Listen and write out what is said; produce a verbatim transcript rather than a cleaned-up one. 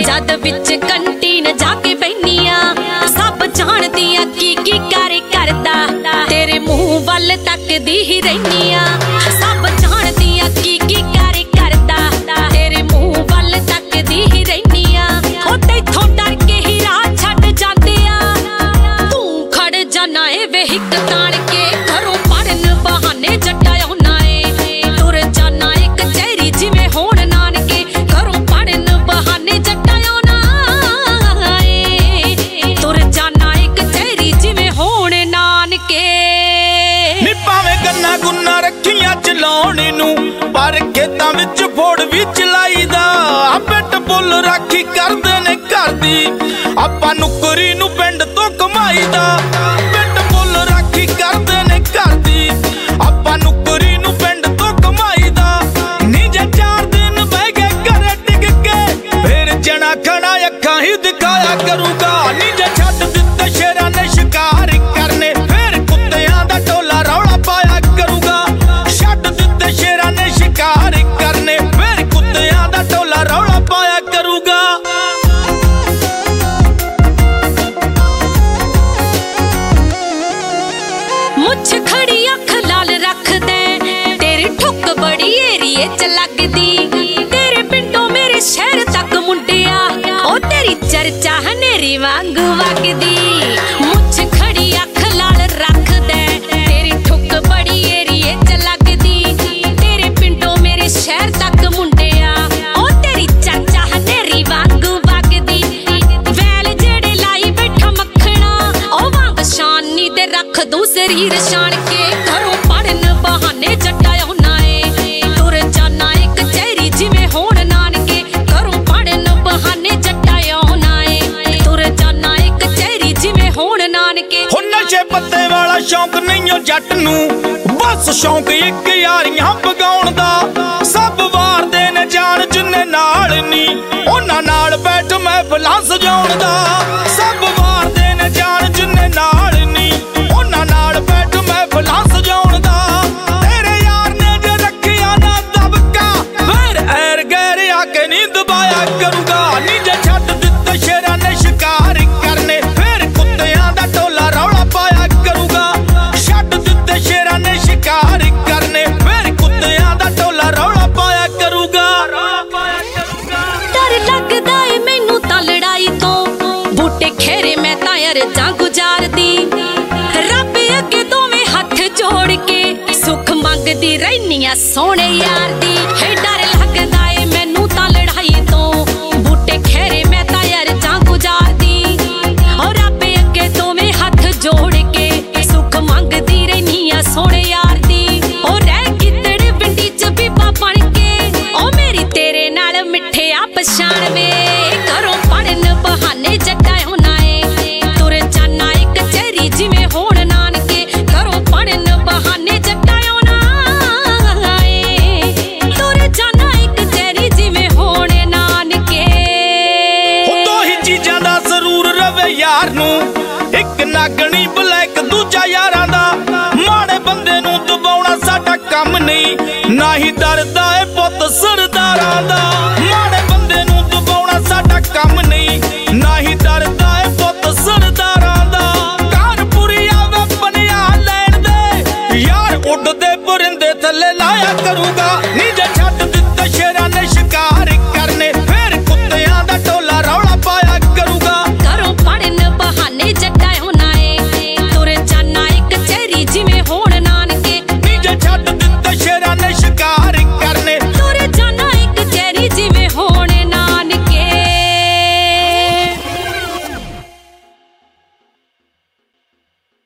जद विच कंटीन जाके बैनी आ सब जानदी आ की की करे करदा तेरे मुंह वल तकदी ही रहनी आ सब जानदी आ की की करे करदा तेरे मुंह वल तकदी ही रहनी आ ओ तैथों डर के ही राह छड्ड जांदे आ तू खड़ जाना ए वे हिक ताण के घरों पढ़न बहाने जट्टा होना ए तुर जाना एक चेहरी जिवें होण नानके घरों पढ़न बहाने जट्टा होना ए तुर जाना एक चेहरी जिवें होण नानके नी भावें गन्ना गुन्ना रखियां चलाउण नूं पर खेतां विच फोड़ भी चलाईदा पिट बुल राखी करदे ने घर दी आपां नुकरी नूं पिंड तो कमाईदा पिट बुल राखी करदे ने घर दी आपां नुकरी नूं पिंड तो कमाईदा नी जे चार दिन बह गए घरे टिक के फिर जना खड़ा अखां ही दिखाया करूगा नी जे छड्ड दित्ते शेरां ने शिकार करने फिर कुत्तियां दा टोला रौला पाया करूगा छड्ड दित्ते शेरां ने शिकार करने फिर कुत्तियां दा टोला रौला पाया करूगा मुछ खड़ी अख लाल रख दे तेरी ठुक बड़ी एरिए च लगदी तेरे पिंडों मेरे शहर तक मुंडिया ओ तेरी चर्चा हनेरी वांगू वगदी मुछ खड़ी अख लाल रख दे तेरी ठुक बड़ी एरिए च लगदी तेरे पिंडों मेरे शहर तक मुंडिया ओ तेरी चर्चा हनेरी वांगू वगदी वैल जेड़े लाई बैठा मखना ओ वांग शानी दे रख दूं शरीर शान के घरों पढ़न बहाने जट्टा होना ए तुर जाना एक चेहरी जिवें होण नानके घरों पढ़न बहाने जट्टा होना ए तुर जाना एक चेहरी जिवें होण नानके हो नशे पत्ते वाला शौक नहीं ओ जट नूं बस शौक एक यारियां पगाउण दा सब वार दे ने जान जिन्ने नाल नी उन्हां नाल बैठ महफिलां सजाउण दा सब वार दे ने जान जिन्ने नाल नी उन्हां नाल बैठ महफिलां सजाउण दा तेरे यार ने जे रखिया ना दबका फिर ऐर गैर आके नी दबाया करूगा नी जे छड्ड दित्ते शेरां ने शिकार करने फिर कुत्तियां दा टोला रौला पाया करूगा छड्ड दित्ते शेरां ने शिकार करने फिर कुत्तियां दा टोला रौला पाया करूगा डर लगदा ए मैनू तां लड़ाई तो बूटे खेरे मैं तां अरजां गुजारदी रब अगे दोवें हथ जोड़ के सुख मंगदी रहनी आ सोहणे यार दी हे डर लगदा ए मैनू तां लड़ाई तो बूटे खेरे मैं तां अरजां गुजारदी और रब अगे दोवें हथ जोड़ के सुख मंगदी रहनी आ सोहणे यार दी ओ रह गिद्दड़ पिंडी च बीबा बन के ओ मेरी तेरे नाल मिठे आ पछाण वे घरों पढ़न बहाने जट्टा होना ए तुर जाना एक चेहरी जिवें होण नानके घरों पढ़न बहाने जट्टा होना ए तुर जाना एक चेहरी जिवें होण नानके हो दो ही चीजां दा जरूर रवे यार नूं एक नागणी ब्लैक दूजा यारां दा माड़े बंदे नूं दबाउणा साडा काम नहीं ना ही डरदा ए पुੱਤ सरदारां दा माड़े बंदे नूं दबाउणा साडा काम नहीं ना ही डरदा ए पुੱਤ सरदारां दा कानपुरी आवे बनिया लैण दे यार उड़दे परिंदे थल्ले लाया करूगा